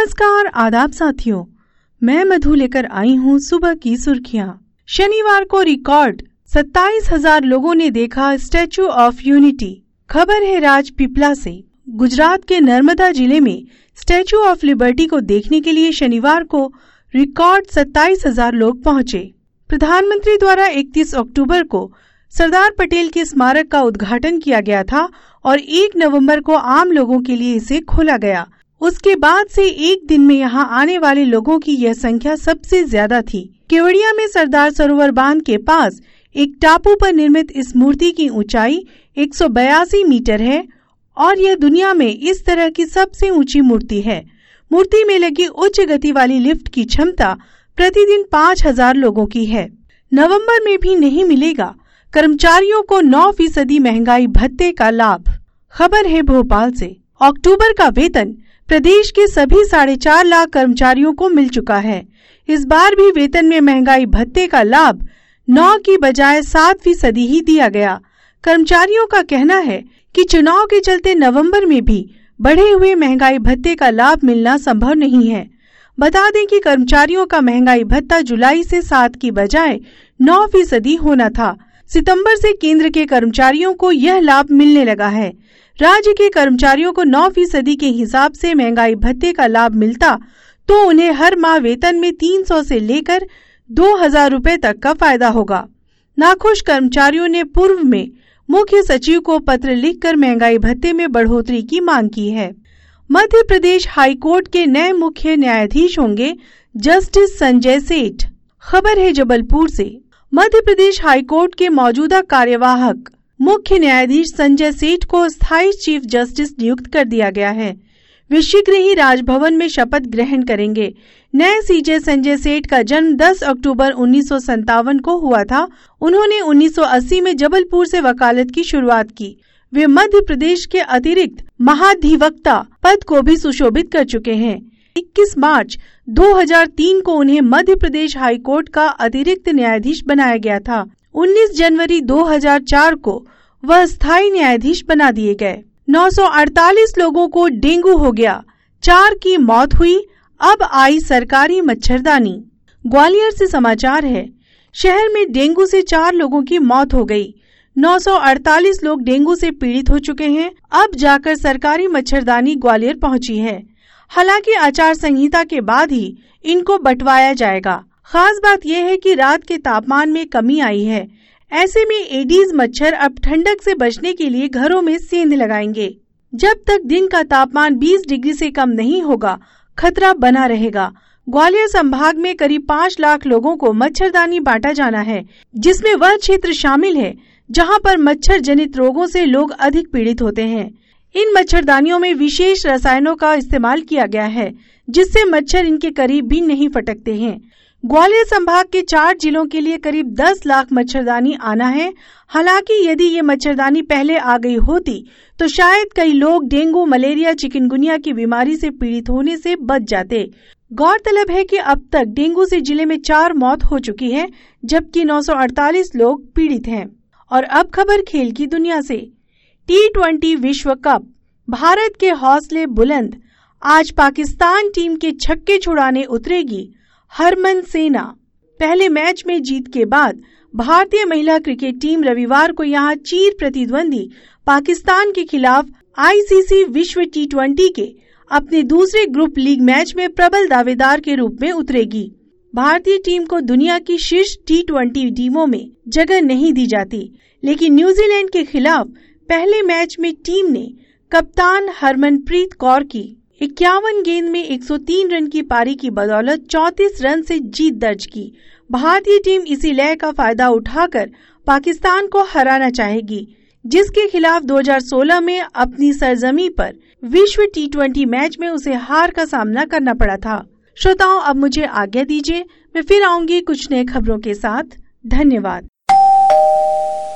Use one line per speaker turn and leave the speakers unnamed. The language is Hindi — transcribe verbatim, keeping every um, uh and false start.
नमस्कार, आदाब साथियों, मैं मधु लेकर आई हूँ सुबह की सुर्खियाँ। शनिवार को रिकॉर्ड सत्ताईस हजार लोगों ने देखा स्टैचू ऑफ यूनिटी। खबर है राजपीपला से। गुजरात के नर्मदा जिले में स्टैचू ऑफ लिबर्टी को देखने के लिए शनिवार को रिकॉर्ड सत्ताईस हजार लोग पहुंचे। प्रधानमंत्री द्वारा इकतीस अक्टूबर को सरदार पटेल के स्मारक का उद्घाटन किया गया था और एक नवंबर को आम लोगों के लिए इसे खोला गया। उसके बाद से एक दिन में यहाँ आने वाले लोगों की यह संख्या सबसे ज्यादा थी। केवड़िया में सरदार सरोवर बांध के पास एक टापू पर निर्मित इस मूर्ति की ऊंचाई एक सौ बयासी मीटर है और यह दुनिया में इस तरह की सबसे ऊंची मूर्ति है। मूर्ति में लगी उच्च गति वाली लिफ्ट की क्षमता प्रतिदिन पाँच हजार लोगों की है। नवंबर में भी नहीं मिलेगा कर्मचारियों को नौ फीसदी महंगाई भत्ते का लाभ। खबर है भोपाल से। अक्टूबर का वेतन प्रदेश के सभी साढ़े चार लाख कर्मचारियों को मिल चुका है। इस बार भी वेतन में महंगाई भत्ते का लाभ नौ की बजाय सात फीसदी ही दिया गया। कर्मचारियों का कहना है कि चुनाव के चलते नवंबर में भी बढ़े हुए महंगाई भत्ते का लाभ मिलना संभव नहीं है। बता दें कि कर्मचारियों का महंगाई भत्ता जुलाई से सात की बजाय नौ फीसदी होना था। सितंबर से केंद्र के कर्मचारियों को यह लाभ मिलने लगा है। राज्य के कर्मचारियों को नौ फीसदी के हिसाब से महंगाई भत्ते का लाभ मिलता तो उन्हें हर माह वेतन में तीन सौ से लेकर दो हजार रुपए तक का फायदा होगा। नाखुश कर्मचारियों ने पूर्व में मुख्य सचिव को पत्र लिखकर महंगाई भत्ते में बढ़ोतरी की मांग की है। मध्य प्रदेश हाई कोर्ट के नए मुख्य न्यायाधीश होंगे जस्टिस संजय सेठ। खबर है जबलपुर से। मध्य प्रदेश हाई कोर्ट के मौजूदा कार्यवाहक मुख्य न्यायाधीश संजय सेठ को स्थायी चीफ जस्टिस नियुक्त कर दिया गया है। वे शीघ्र ही राजभवन में शपथ ग्रहण करेंगे। नए सीजे संजय सेठ का जन्म दस अक्टूबर उन्नीस सौ सत्तावन को हुआ था। उन्होंने उन्नीस सौ अस्सी में जबलपुर से वकालत की शुरुआत की। वे मध्य प्रदेश के अतिरिक्त महाधिवक्ता पद को भी सुशोभित कर चुके हैं। इक्कीस मार्च दो हजार तीन को उन्हें मध्य प्रदेश हाई कोर्ट का अतिरिक्त न्यायाधीश बनाया गया था। उन्नीस जनवरी दो हजार चार को वह स्थायी न्यायाधीश बना दिए गए। नौ सौ अड़तालीस लोगों को डेंगू हो गया, चार की मौत हुई। अब आई सरकारी मच्छरदानी। ग्वालियर से समाचार है। शहर में डेंगू से चार लोगों की मौत हो गई। नौ सौ अड़तालीस लोग डेंगू से पीड़ित हो चुके हैं। अब जाकर सरकारी मच्छरदानी ग्वालियर पहुंची है। हालांकि आचार संहिता के बाद ही इनको बंटवाया जाएगा। खास बात यह है कि रात के तापमान में कमी आई है। ऐसे में एडीज मच्छर अब ठंडक से बचने के लिए घरों में सेंध लगाएंगे। जब तक दिन का तापमान बीस डिग्री से कम नहीं होगा, खतरा बना रहेगा। ग्वालियर संभाग में करीब पाँच लाख लोगों को मच्छरदानी बांटा जाना है, जिसमें वह क्षेत्र शामिल है जहां पर मच्छर जनित रोगों से लोग अधिक पीड़ित होते हैं। इन मच्छरदानियों में विशेष रसायनों का इस्तेमाल किया गया है, जिससे मच्छर इनके करीब भी नहीं फटकते हैं। ग्वालियर संभाग के चार जिलों के लिए करीब दस लाख मच्छरदानी आना है। हालांकि यदि ये मच्छरदानी पहले आ गई होती तो शायद कई लोग डेंगू, मलेरिया, चिकनगुनिया की बीमारी से पीड़ित होने से बच जाते। गौरतलब है कि अब तक डेंगू से जिले में चार मौत हो चुकी है, जबकि नौ सौ अड़तालीस लोग पीड़ित हैं। और अब खबर खेल की दुनिया से। टी ट्वेंटी विश्व कप, भारत के हौसले बुलंद। आज पाकिस्तान टीम के छक्के छुड़ाने उतरेगी हरमनसेना। पहले मैच में जीत के बाद भारतीय महिला क्रिकेट टीम रविवार को यहां चीर प्रतिद्वंदी पाकिस्तान के खिलाफ आईसीसी विश्व टी ट्वेंटी के अपने दूसरे ग्रुप लीग मैच में प्रबल दावेदार के रूप में उतरेगी। भारतीय टीम को दुनिया की शीर्ष टी ट्वेंटी टीमों में जगह नहीं दी जाती, लेकिन न्यूजीलैंड के खिलाफ पहले मैच में टीम ने कप्तान हरमनप्रीत कौर की इक्यावन गेंद में एक सौ तीन रन की पारी की बदौलत चौंतीस रन से जीत दर्ज की। भारतीय टीम इसी लय का फायदा उठाकर पाकिस्तान को हराना चाहेगी, जिसके खिलाफ दो हजार सोलह में अपनी सरजमी पर विश्व टी ट्वेंटी मैच में उसे हार का सामना करना पड़ा था। श्रोताओं, अब मुझे आज्ञा दीजिए, मैं फिर आऊंगी कुछ नए खबरों के साथ। धन्यवाद।